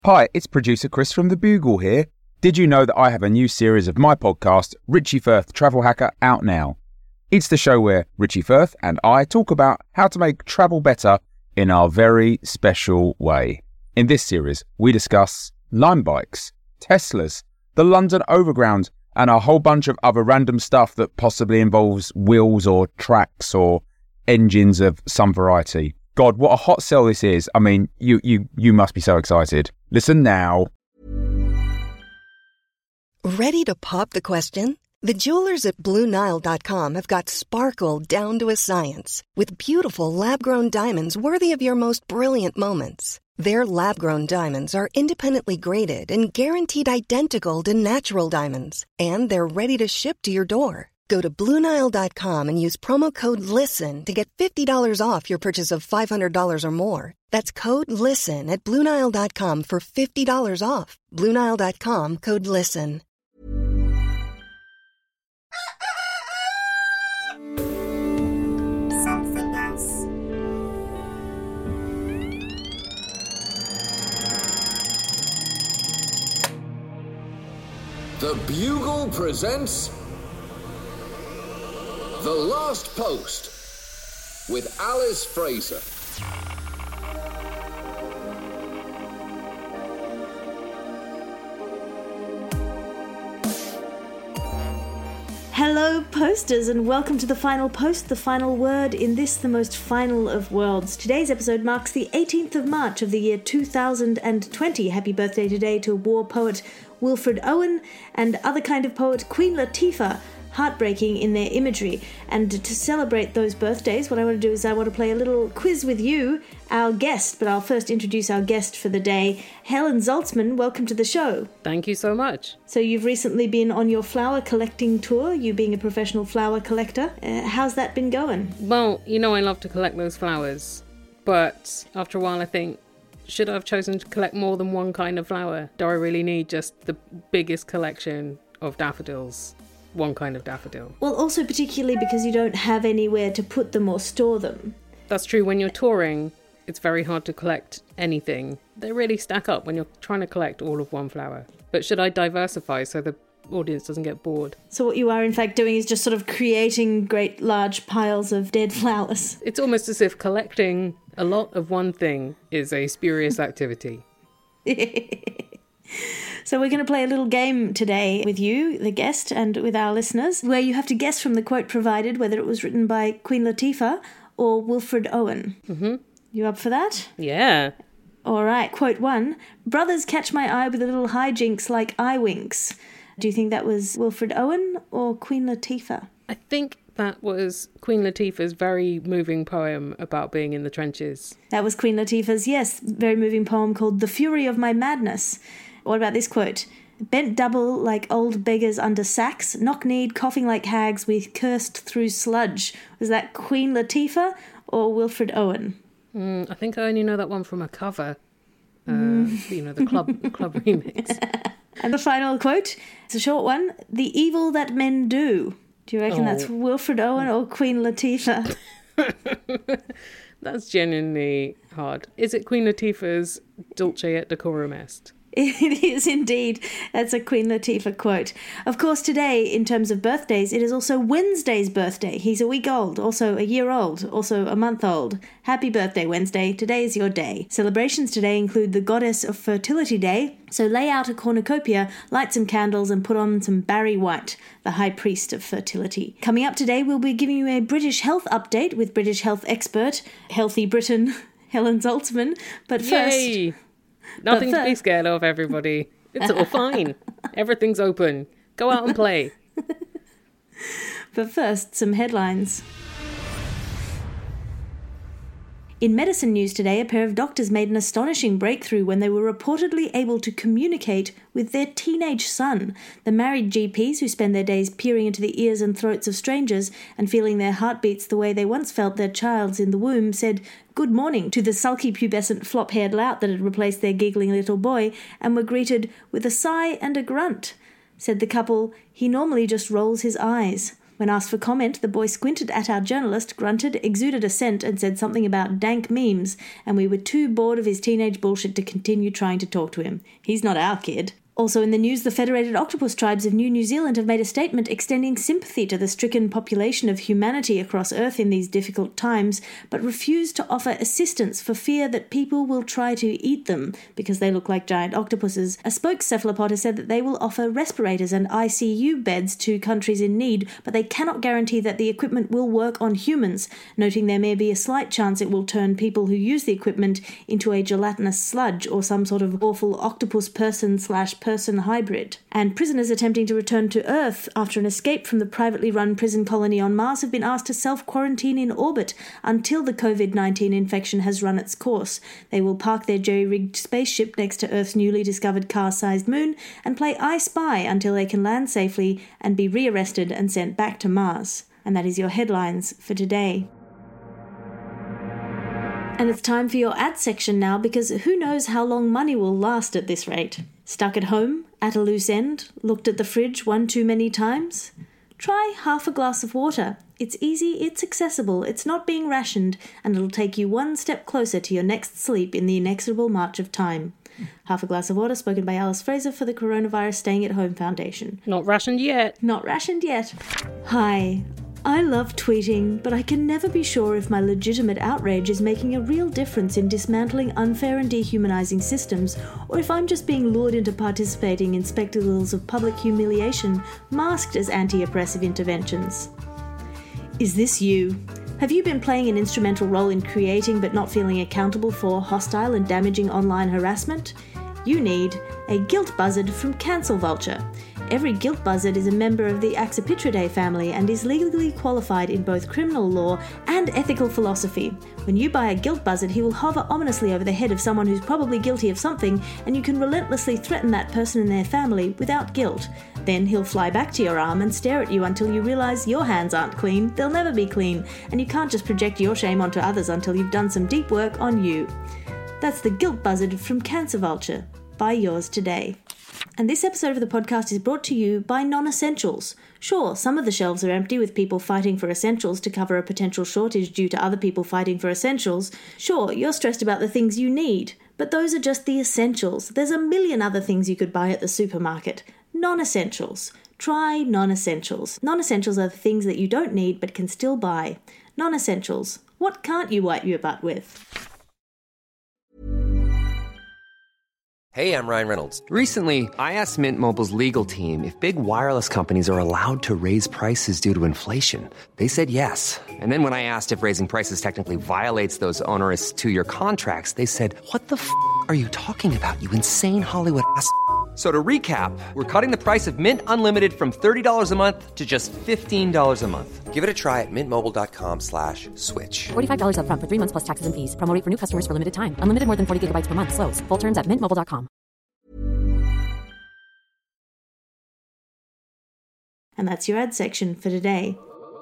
Hi, it's producer Chris from The Bugle here. Did you know that I have a new series of my podcast, Richie Firth Travel Hacker, out now? It's the show where Richie Firth and I talk about how to make travel better in our very special way. In this series, we discuss Lime bikes, Teslas, the London Overground, and a whole bunch of other random stuff that possibly involves wheels or tracks or engines of some variety. God, what a hot sell this is. I mean, you must be so excited. Listen now. Ready to pop the question? The jewelers at BlueNile.com have got sparkle down to a science with beautiful lab-grown diamonds worthy of your most brilliant moments. Their lab-grown diamonds are independently graded and guaranteed identical to natural diamonds, and they're ready to ship to your door. Go to BlueNile.com and use promo code LISTEN to get $50 off your purchase of $500 or more. That's code LISTEN at BlueNile.com for $50 off. BlueNile.com, code LISTEN. Something else. The Bugle presents The Last Post with Alice Fraser. Hello posters, and welcome to The Final Post, the final word in this, the most final of worlds. Today's episode marks the 18th of March of the year 2020. Happy birthday today to war poet Wilfred Owen and other kind of poet Queen Latifah. Heartbreaking in their imagery. And to celebrate those birthdays, what I want to do is I want to play a little quiz with you, our guest. But I'll first introduce our guest for the day. Helen Zaltzman, welcome to the show. Thank you so much. So you've recently been on your flower collecting tour, you being a professional flower collector. How's that been going? Well, you know I love to collect those flowers. But after a while I think, should I have chosen to collect more than one kind of flower? Do I really need just the biggest collection of daffodils? One kind of daffodil. Well, also particularly because you don't have anywhere to put them or store them. That's true. When you're touring, it's very hard to collect anything. They really stack up when you're trying to collect all of one flower. But should I diversify so the audience doesn't get bored? So what you are in fact doing is just sort of creating great large piles of dead flowers. It's almost as if collecting a lot of one thing is a spurious activity. So we're going to play a little game today with you, the guest, and with our listeners, where you have to guess from the quote provided whether it was written by Queen Latifah or Wilfred Owen. Mm-hmm. You up for that? Yeah. All right, quote 1. Brothers catch my eye with a little hijinks like eye winks. Do you think that was Wilfred Owen or Queen Latifah? I think that was Queen Latifah's very moving poem about being in the trenches. That was Queen Latifah's, yes, very moving poem called The Fury of My Madness. What about this quote? Bent double like old beggars under sacks, knock-kneed, coughing like hags, we cursed through sludge. Was that Queen Latifah or Wilfred Owen? I think I only know that one from a cover. You know, the club remix. And the final quote, it's a short one. The evil that men do. Do you reckon that's Wilfred Owen or Queen Latifah? That's genuinely hard. Is it Queen Latifah's Dulce et Decorum Est? It is indeed. That's a Queen Latifah quote. Of course, today, in terms of birthdays, it is also Wednesday's birthday. He's a week old, also a year old, also a month old. Happy birthday, Wednesday. Today is your day. Celebrations today include the Goddess of Fertility Day, so lay out a cornucopia, light some candles, and put on some Barry White, the High Priest of Fertility. Coming up today, we'll be giving you a British health update with British health expert, Healthy Britain, Helen Zaltzman. But first... Yay! Nothing to be scared of, everybody. It's all fine. Everything's open. Go out and play. But first, some headlines. In medicine news today, a pair of doctors made an astonishing breakthrough when they were reportedly able to communicate with their teenage son. The married GPs, who spend their days peering into the ears and throats of strangers and feeling their heartbeats the way they once felt their child's in the womb, said good morning to the sulky pubescent flop-haired lout that had replaced their giggling little boy and were greeted with a sigh and a grunt. Said the couple, he normally just rolls his eyes. When asked for comment, the boy squinted at our journalist, grunted, exuded assent, and said something about dank memes, and we were too bored of his teenage bullshit to continue trying to talk to him. He's not our kid. Also in the news, the Federated Octopus Tribes of New Zealand have made a statement extending sympathy to the stricken population of humanity across Earth in these difficult times, but refused to offer assistance for fear that people will try to eat them because they look like giant octopuses. A spokescephalopod has said that they will offer respirators and ICU beds to countries in need, but they cannot guarantee that the equipment will work on humans, noting there may be a slight chance it will turn people who use the equipment into a gelatinous sludge or some sort of awful octopus person/person hybrid. And prisoners attempting to return to Earth after an escape from the privately run prison colony on Mars have been asked to self-quarantine in orbit until the COVID-19 infection has run its course. They will park their jerry-rigged spaceship next to Earth's newly discovered car-sized moon and play I Spy until they can land safely and be rearrested and sent back to Mars. And that is your headlines for today. And it's time for your ad section now, because who knows how long money will last at this rate. Stuck at home, at a loose end, looked at the fridge one too many times? Try half a glass of water. It's easy, it's accessible, it's not being rationed, and it'll take you one step closer to your next sleep in the inexorable march of time. Half a glass of water, spoken by Alice Fraser for the Coronavirus Staying at Home Foundation. Not rationed yet. Not rationed yet. Hi. I love tweeting, but I can never be sure if my legitimate outrage is making a real difference in dismantling unfair and dehumanizing systems, or if I'm just being lured into participating in spectacles of public humiliation masked as anti-oppressive interventions. Is this you? Have you been playing an instrumental role in creating but not feeling accountable for hostile and damaging online harassment? You need a guilt buzzard from Cancel Vulture. Every guilt buzzard is a member of the Accipitridae family and is legally qualified in both criminal law and ethical philosophy. When you buy a guilt buzzard, he will hover ominously over the head of someone who's probably guilty of something, and you can relentlessly threaten that person and their family without guilt. Then he'll fly back to your arm and stare at you until you realise your hands aren't clean, they'll never be clean, and you can't just project your shame onto others until you've done some deep work on you. That's the guilt buzzard from Cancer Vulture. Buy yours today. And this episode of the podcast is brought to you by Non-Essentials. Sure, some of the shelves are empty with people fighting for essentials to cover a potential shortage due to other people fighting for essentials. Sure, you're stressed about the things you need, but those are just the essentials. There's a million other things you could buy at the supermarket. Non-Essentials. Try Non-Essentials. Non-Essentials are the things that you don't need but can still buy. Non-Essentials. What can't you wipe your butt with? Hey, I'm Ryan Reynolds. Recently, I asked Mint Mobile's legal team if big wireless companies are allowed to raise prices due to inflation. They said yes. And then when I asked if raising prices technically violates those onerous two-year contracts, they said, "What the f*** are you talking about, you insane Hollywood ass f-?" So to recap, we're cutting the price of Mint Unlimited from $30 a month to just $15 a month. Give it a try at mintmobile.com/switch. $45 up front for 3 months plus taxes and fees. Promo rate for new customers for limited time. Unlimited more than 40 gigabytes per month. Slows full terms at mintmobile.com. And that's your ad section for today.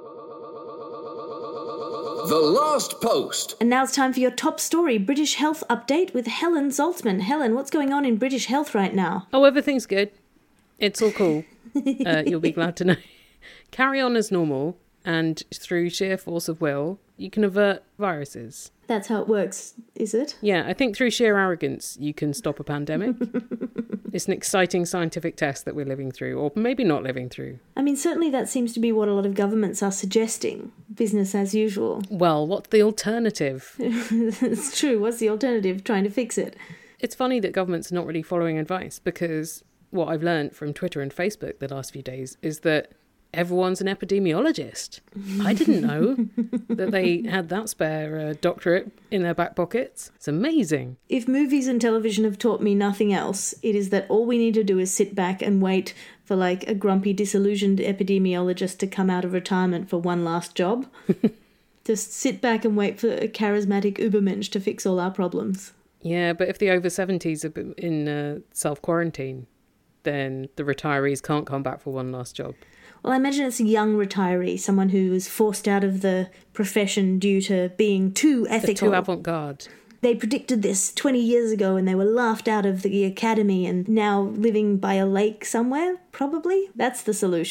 The Last Post. And now it's time for your top story, British Health Update with Helen Zaltzman. Helen, what's going on in British health right now? Oh, everything's good. It's all cool. You'll be glad to know. Carry on as normal, and through sheer force of will, you can avert viruses. That's how it works, is it? Yeah, I think through sheer arrogance, you can stop a pandemic. It's an exciting scientific test that we're living through, or maybe not living through. I mean, certainly that seems to be what a lot of governments are suggesting. Business as usual. Well, what's the alternative? It's true. What's the alternative? Trying to fix it. It's funny that governments are not really following advice, because what I've learned from Twitter and Facebook the last few days is that everyone's an epidemiologist. I didn't know that they had that spare doctorate in their back pockets. It's amazing. If movies and television have taught me nothing else, it is that all we need to do is sit back and wait for like a grumpy, disillusioned epidemiologist to come out of retirement for one last job. Just sit back and wait for a charismatic Ubermensch to fix all our problems. Yeah, but if the over 70s are in self-quarantine, then the retirees can't come back for one last job. Well, I imagine it's a young retiree, someone who was forced out of the profession due to being too ethical. Too avant-garde. They predicted this 20 years ago and they were laughed out of the academy and now living by a lake somewhere, probably. That's the solution.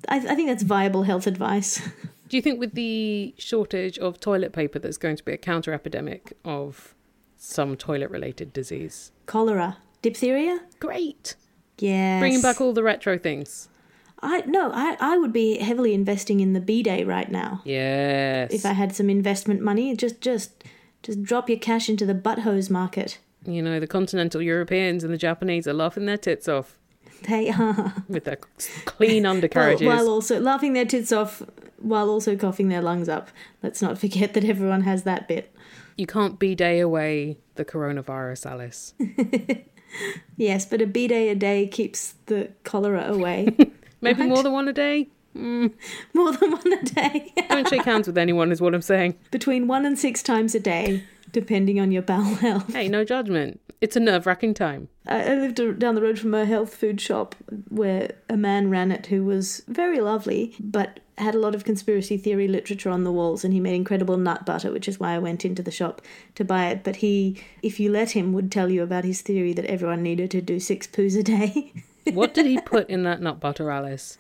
I think that's viable health advice. Do you think with the shortage of toilet paper there's going to be a counter-epidemic of some toilet-related disease? Cholera. Diphtheria? Great. Yes. Bringing back all the retro things. I would be heavily investing in the bidet right now. Yes. If I had some investment money, just drop your cash into the butt hose market. You know, the continental Europeans and the Japanese are laughing their tits off. They are. With their clean undercarriages. While also laughing their tits off, while also coughing their lungs up. Let's not forget that everyone has that bit. You can't bidet away the coronavirus, Alice. Yes, but a bidet a day keeps the cholera away. Maybe right? more than one a day? More than one a day. Don't shake hands with anyone is what I'm saying. Between 1 and 6 times a day, depending on your bowel health. Hey, no judgment. It's a nerve-wracking time. I lived down the road from a health food shop where a man ran it who was very lovely, but had a lot of conspiracy theory literature on the walls, and he made incredible nut butter, which is why I went into the shop to buy it. But he, if you let him, would tell you about his theory that everyone needed to do 6 poos a day. What did he put in that nut butter, Alice?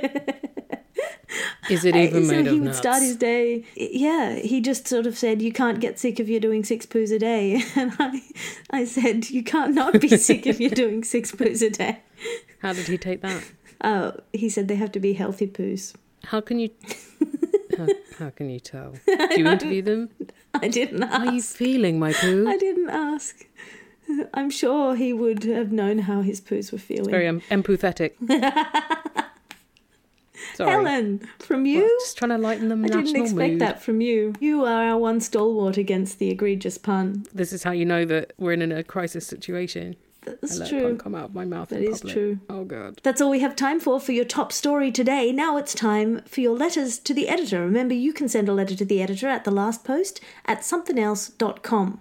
Is it even made of nuts? So he would start his day... Yeah, he just sort of said, you can't get sick if you're doing 6 poos a day. And I said, you can't not be sick if you're doing 6 poos a day. How did he take that? Oh, he said they have to be healthy poos. How can you... how can you tell? Do you interview them? I didn't ask. How are you feeling, my poo? I didn't ask. I'm sure he would have known how his poos were feeling. Very empathetic. Sorry. Helen, from you? Well, just trying to lighten the national mood. I didn't expect that from you. You are our one stalwart against the egregious pun. This is how you know that we're in a crisis situation. That's I let true. pun come out of my mouth. That in is public. true. Oh, God. That's all we have time for your top story today. Now it's time for your letters to the editor. Remember, you can send a letter to the editor at thelastpost@somethingelse.com.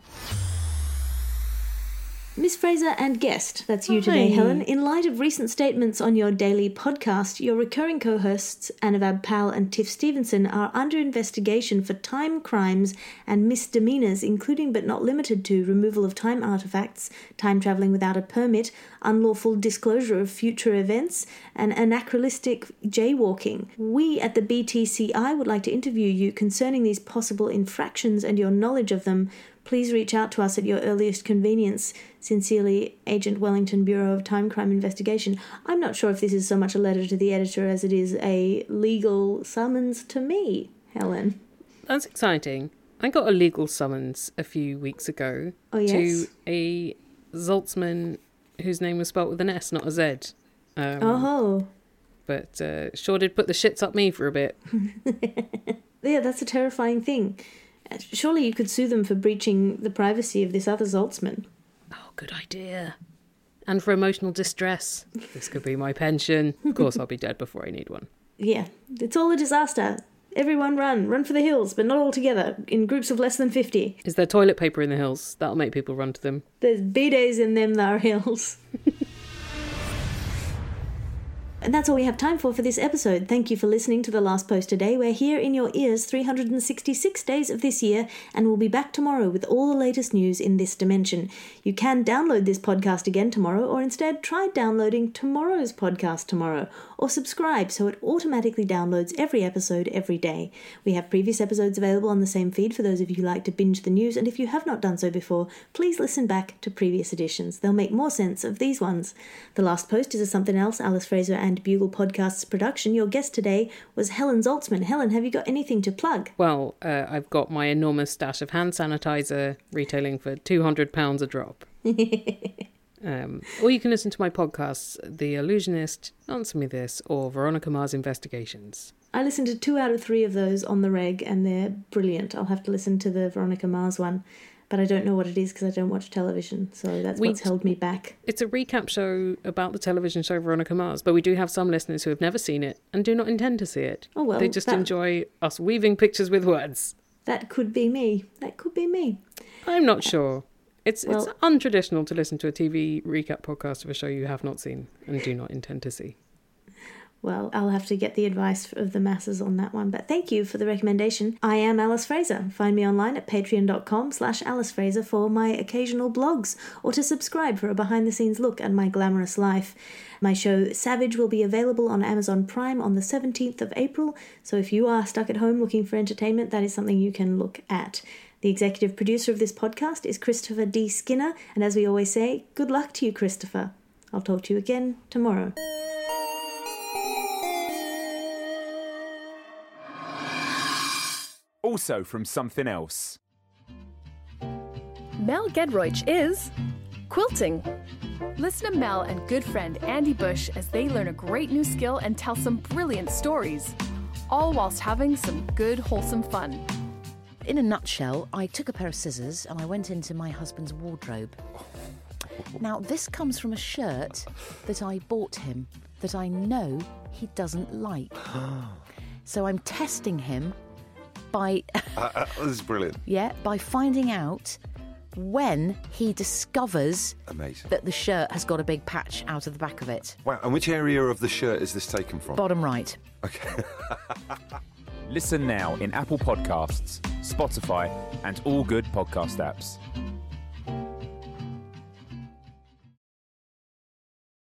Miss Fraser and guest, that's you today, Hi. Helen. In light of recent statements on your daily podcast, your recurring co-hosts, Anuvab Pal and Tiff Stevenson, are under investigation for time crimes and misdemeanours, including but not limited to removal of time artefacts, time travelling without a permit, unlawful disclosure of future events, and anachronistic jaywalking. We at the BTCI would like to interview you concerning these possible infractions and your knowledge of them. Please reach out to us at your earliest convenience. Sincerely, Agent Wellington, Bureau of Time Crime Investigation. I'm not sure if this is so much a letter to the editor as it is a legal summons to me, Helen. That's exciting. I got a legal summons a few weeks ago to a Zaltzman whose name was spelt with an S, not a Z. But sure did put the shits up me for a bit. Yeah, that's a terrifying thing. Surely you could sue them for breaching the privacy of this other Zaltzman. Oh, good idea. And for emotional distress. This could be my pension. Of course, I'll be dead before I need one. Yeah, it's all a disaster. Everyone run for the hills, but not all together, in groups of less than 50. Is there toilet paper in the hills? That'll make people run to them. There's bidets in them thar hills. And that's all we have time for this episode. Thank you for listening to The Last Post today. We're here in your ears 366 days of this year, and we'll be back tomorrow with all the latest news in this dimension. You can download this podcast again tomorrow, or instead try downloading tomorrow's podcast tomorrow, or subscribe so it automatically downloads every episode every day. We have previous episodes available on the same feed for those of you who like to binge the news, and if you have not done so before, please listen back to previous editions. They'll make more sense of these ones. The Last Post is a Something Else, Alice Fraser and Bugle Podcasts production. Your guest today was Helen Zaltzman. Helen, have you got anything to plug? Well, I've got my enormous stash of hand sanitizer retailing for £200 a drop. Or you can listen to my podcasts, The Illusionist, Answer Me This, or Veronica Mars Investigations. I listened to 2 out of 3 of those on the reg, and they're brilliant. I'll have to listen to the Veronica Mars one, but I don't know what it is because I don't watch television, so that's what's held me back. It's a recap show about the television show Veronica Mars, but we do have some listeners who have never seen it and do not intend to see it. Oh, well. They just enjoy us weaving pictures with words. That could be me. That could be me. I'm not sure. It's untraditional to listen to a TV recap podcast of a show you have not seen and do not intend to see. Well, I'll have to get the advice of the masses on that one. But thank you for the recommendation. I am Alice Fraser. Find me online at patreon.com/Alice Fraser for my occasional blogs, or to subscribe for a behind-the-scenes look at my glamorous life. My show Savage will be available on Amazon Prime on the 17th of April, so if you are stuck at home looking for entertainment, that is something you can look at. The executive producer of this podcast is Christopher D. Skinner, and as we always say, good luck to you, Christopher. I'll talk to you again tomorrow. Also from Something Else. Mel Gedroych is quilting. Listen to Mel and good friend Andy Bush as they learn a great new skill and tell some brilliant stories, all whilst having some good, wholesome fun. In a nutshell, I took a pair of scissors and I went into my husband's wardrobe. Now, this comes from a shirt that I bought him that I know he doesn't like. So I'm testing him by... this is brilliant. Yeah, by finding out when he discovers that the shirt has got a big patch out of the back of it. Wow, and which area of the shirt is this taken from? Bottom right. Okay. Listen now in Apple Podcasts, Spotify, and all good podcast apps.